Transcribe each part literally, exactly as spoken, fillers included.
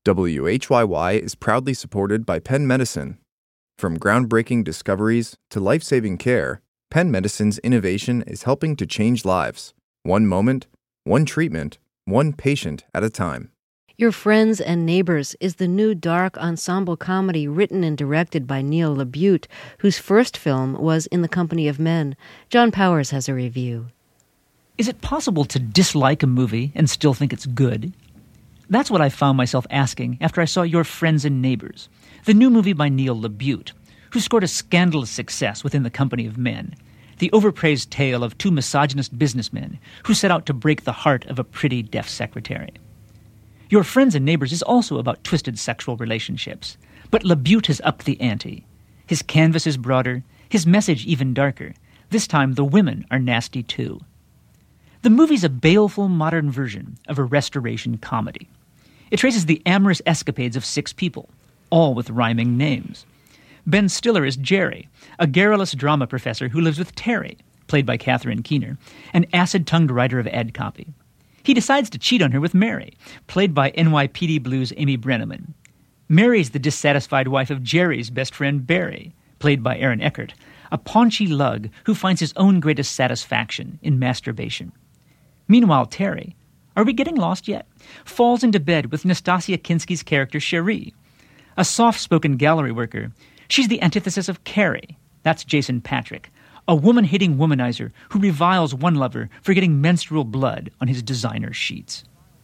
W H Y Y is proudly supported by Penn Medicine. From groundbreaking discoveries to life-saving care, Penn Medicine's innovation is helping to change lives, one moment, one treatment, one patient at a time. Your Friends and Neighbors is the new dark ensemble comedy written and directed by Neil LaBute, whose first film was In the Company of Men. John Powers has a review. Is it possible to dislike a movie and still think it's good? That's what I found myself asking after I saw Your Friends and Neighbors, the new movie by Neil LaBute, who scored a scandalous success within the Company of Men, the overpraised tale of two misogynist businessmen who set out to break the heart of a pretty deaf secretary. Your Friends and Neighbors is also about twisted sexual relationships, but LaBute has upped the ante. His canvas is broader, his message even darker. This time the women are nasty too. The movie's a baleful modern version of a restoration comedy. It traces the amorous escapades of six people, all with rhyming names. Ben Stiller is Jerry, a garrulous drama professor who lives with Terry, played by Catherine Keener, an acid-tongued writer of ad copy. He decides to cheat on her with Mary, played by N Y P D Blue's Amy Brenneman. Mary's the dissatisfied wife of Jerry's best friend Barry, played by Aaron Eckhart, a paunchy lug who finds his own greatest satisfaction in masturbation. Meanwhile, Terry, are we getting lost yet? Falls into bed with Nastasia Kinski's character Cherie. A soft-spoken gallery worker, she's the antithesis of Carrie. That's Jason Patric, a woman-hating womanizer who reviles one lover for getting menstrual blood on his designer sheets.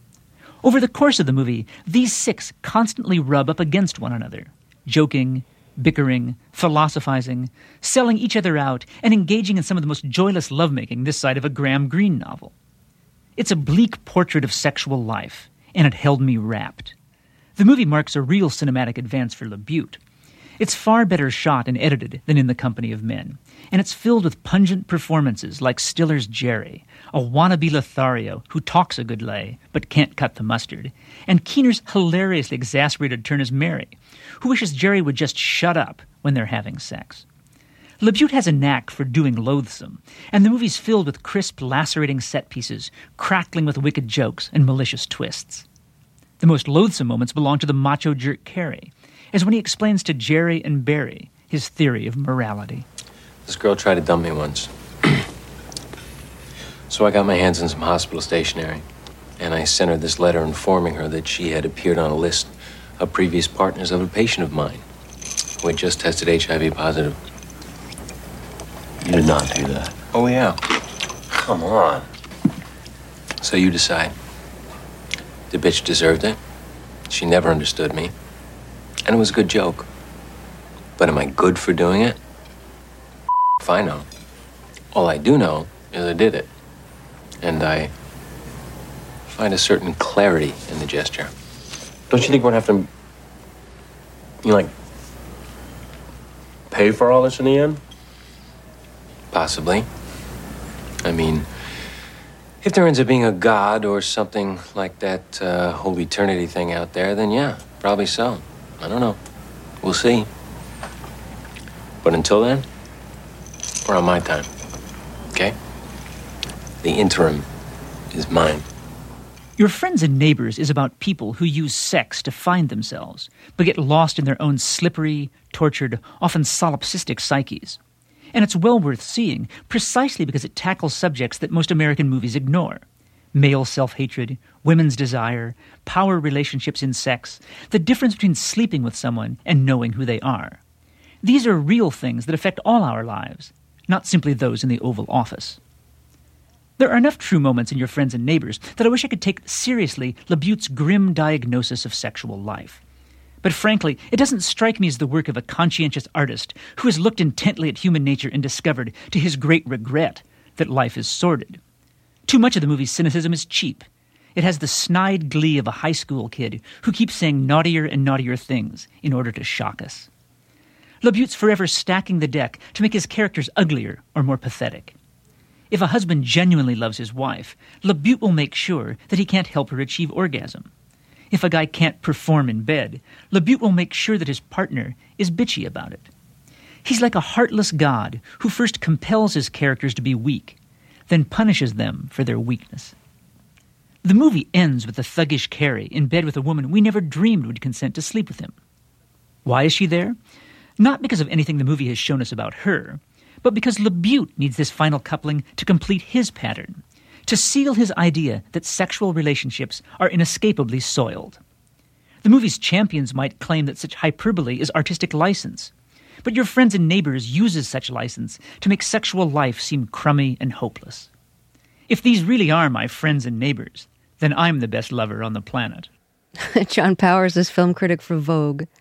Over the course of the movie, these six constantly rub up against one another, joking, bickering, philosophizing, selling each other out, and engaging in some of the most joyless lovemaking this side of a Graham Greene novel. It's a bleak portrait of sexual life, and it held me rapt. The movie marks a real cinematic advance for LaBute. It's far better shot and edited than In the Company of Men, and it's filled with pungent performances like Stiller's Jerry, a wannabe Lothario who talks a good lay but can't cut the mustard, and Keener's hilariously exasperated turn as Mary, who wishes Jerry would just shut up when they're having sex. LaBute has a knack for doing loathsome, and the movie's filled with crisp, lacerating set pieces, crackling with wicked jokes and malicious twists. The most loathsome moments belong to the macho jerk Carrie, as when he explains to Jerry and Barry his theory of morality. This girl tried to dump me once. So I got my hands on some hospital stationery, and I sent her this letter informing her that she had appeared on a list of previous partners of a patient of mine who had just tested H I V positive. You did not do that. Oh, yeah. Come on. So you decide. The bitch deserved it. She never understood me. And it was a good joke. But am I good for doing it? If I know. All I do know is I did it. And I find a certain clarity in the gesture. Don't you think we're gonna have to, you know, like, pay for all this in the end? Possibly. I mean, if there ends up being a god or something like that uh, whole eternity thing out there, then yeah, probably so. I don't know. We'll see. But until then, we're on my time. Okay? The interim is mine. Your Friends and Neighbors is about people who use sex to find themselves, but get lost in their own slippery, tortured, often solipsistic psyches. And it's well worth seeing, precisely because it tackles subjects that most American movies ignore. Male self-hatred, women's desire, power relationships in sex, the difference between sleeping with someone and knowing who they are. These are real things that affect all our lives, not simply those in the Oval Office. There are enough true moments in Your Friends and Neighbors that I wish I could take seriously LaBute's grim diagnosis of sexual life. But frankly, it doesn't strike me as the work of a conscientious artist who has looked intently at human nature and discovered, to his great regret, that life is sordid. Too much of the movie's cynicism is cheap. It has the snide glee of a high school kid who keeps saying naughtier and naughtier things in order to shock us. LaBute's forever stacking the deck to make his characters uglier or more pathetic. If a husband genuinely loves his wife, LaBute will make sure that he can't help her achieve orgasm. If a guy can't perform in bed, LaBute will make sure that his partner is bitchy about it. He's like a heartless god who first compels his characters to be weak, then punishes them for their weakness. The movie ends with the thuggish Carrie in bed with a woman we never dreamed would consent to sleep with him. Why is she there? Not because of anything the movie has shown us about her, but because LaBute needs this final coupling to complete his pattern, to seal his idea that sexual relationships are inescapably soiled. The movie's champions might claim that such hyperbole is artistic license, but Your Friends and Neighbors uses such license to make sexual life seem crummy and hopeless. If these really are my friends and neighbors, then I'm the best lover on the planet. John Powers is film critic for Vogue.